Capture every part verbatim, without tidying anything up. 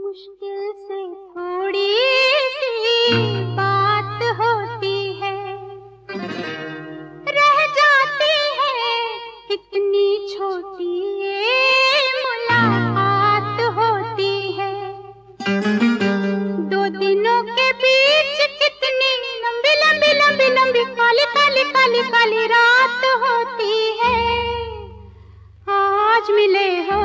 मुश्किल से थोड़ी सी बात होती है, रह जाती है कितनी छोटी ये मुलाकात होती है। दो दिनों के बीच कितनी लंबी लंबी लंबी लंबी काली काली काली काली रात होती है। आज मिले हो,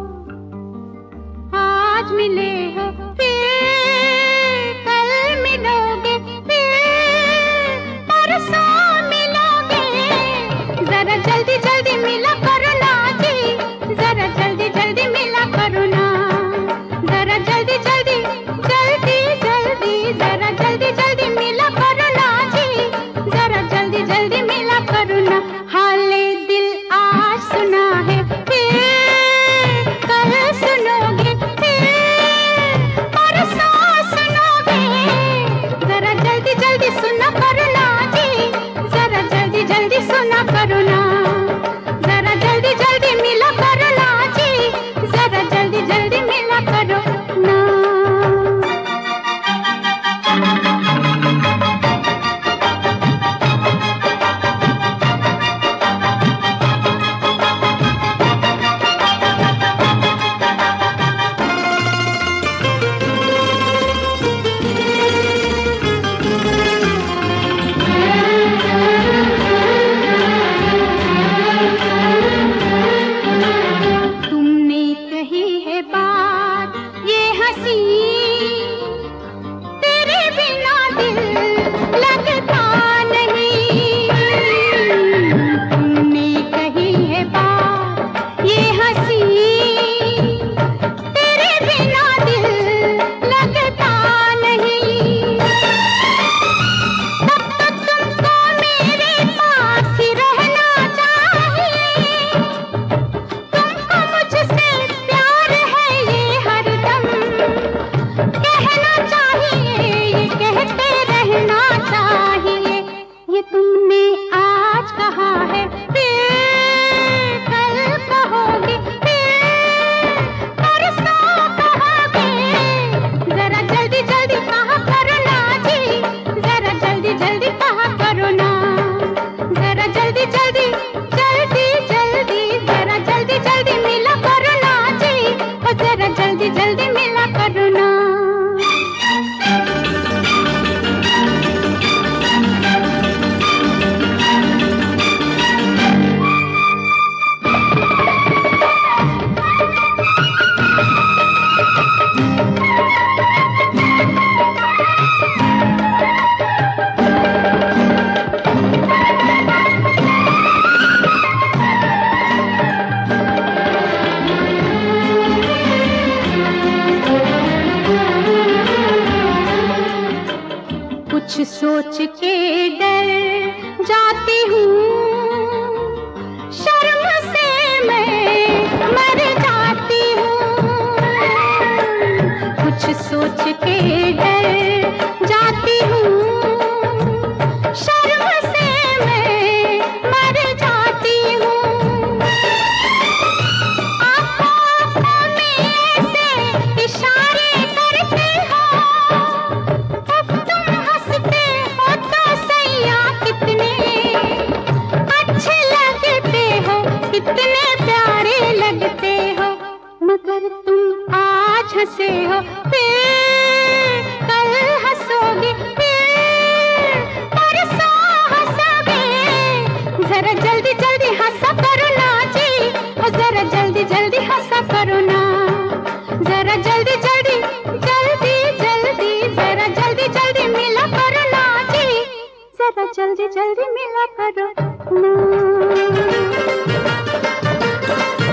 आज मिले हो, फिर कल मिलोगे, फिर परसों मिलोगे। जरा जल्दी जल्दी मिला करो ना जी, जरा जल्दी जल्दी मिला करो ना, जरा जल्दी जल्दी जल्दी जल्दी जरा जल्दी जल्दी मिला करो ना जी, जरा जल्दी जल्दी मिला करो ना। हाले दिल आज सुना है, फिर कल सुनोगे, जल्दी सुना करो ना जी, जरा जल्दी जल्दी सुना करो ना, जरा जल्दी जल्दी मिला करो ना जी, जरा जल्दी जल्दी मिला करो ना। कुछ सोच के डर जाती हूँ, शर्म से मैं मर जाती हूँ। कुछ सोच के डर जाती हूँ, शर्म से मैं मर जाती हूँ। आँखों में ऐसे इशारे करते हो, कितने प्यारे लगते हो, मगर तुम आज हंसे हो, फिर कल हंसोगे, फिर परसों हंसोगे। जरा जल्दी जल्दी हंसा करो ना जी, जरा जल्दी जल्दी हंसा करो ना, जरा जल्दी जल्दी जल्दी जल्दी जरा जल्दी जल्दी मिला करो ना जी, जरा जल्दी जल्दी मिला करो ना।